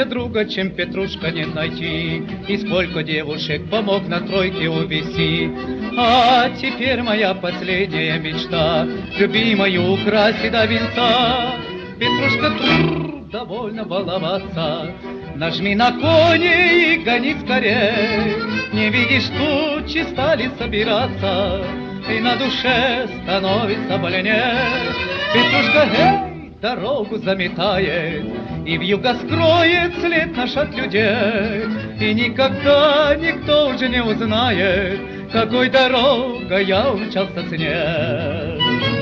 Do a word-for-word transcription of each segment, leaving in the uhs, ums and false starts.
Лучше друга, чем Петрушка, нет найти. И сколько девушек помог на тройке увести. А теперь моя последняя мечта любимую украсить до венца. Петрушка, трррр, довольно баловаться. Нажми на кони и гони скорей. Не видишь, тучи стали собираться, и на душе становится больнее. Петрушка, эй, дорогу заметает, и вьюга скроет след наш от людей. И никогда никто уже не узнает, какой дорогой я умчался с ней.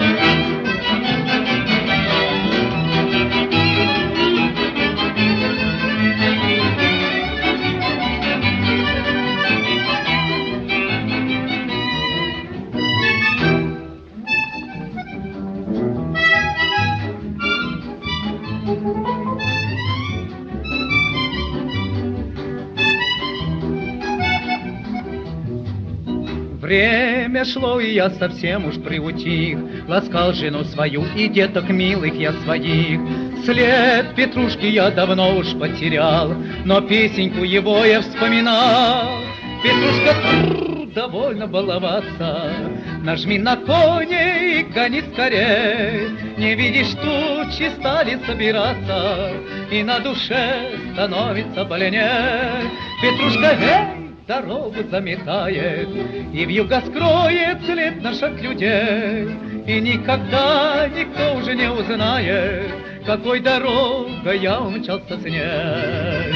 Время шло, и я совсем уж приутих, ласкал жену свою и деток милых я своих. След Петрушки я давно уж потерял, но песенку его я вспоминал. Петрушка, трррр, довольно баловаться, нажми на кони и гони скорей. Не видишь, тучи стали собираться, и на душе становится больнее. Петрушка, эй, дорогу заметает, и вьюга скроет след наш от людей. И никогда никто уже не узнает, какой дорогой я умчался с ней.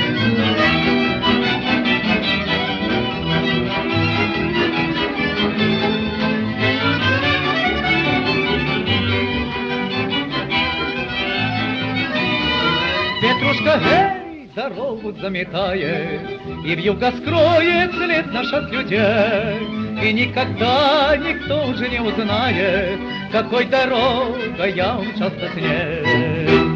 Петрушка, эй, дорогу заметает, и вьюга скроет след наш от людей. И никогда никто уже не узнает, какой дорогой я умчался с ней.